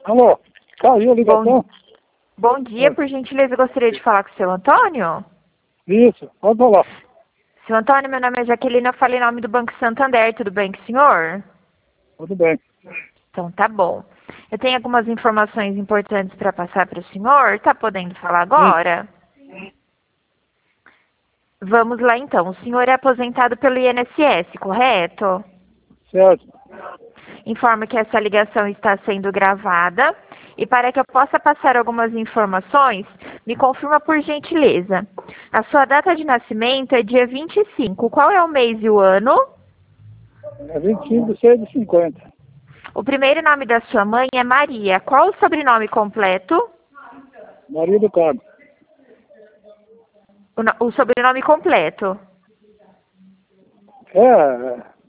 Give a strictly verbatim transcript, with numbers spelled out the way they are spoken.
Alô, caiu a ligação? Bom, bom dia, por gentileza, eu gostaria de falar com o seu Antônio. Isso, pode falar. Seu Antônio, meu nome é Jaqueline, eu falei em nome do Banco Santander, tudo bem com o senhor? Tudo bem. Então tá bom. Eu tenho algumas informações importantes para passar para o senhor, tá podendo falar Sim, agora? Vamos lá então, o senhor é aposentado pelo I N S S, correto? certo. Informo que essa ligação está sendo gravada e para que eu possa passar algumas informações, me confirma por gentileza. A sua data de nascimento é dia vinte e cinco. Qual é o mês e o ano? É vinte e cinco de seis de cinquenta. O primeiro nome da sua mãe é Maria. Qual o sobrenome completo? Maria do Carmo. O, no- o sobrenome completo. É,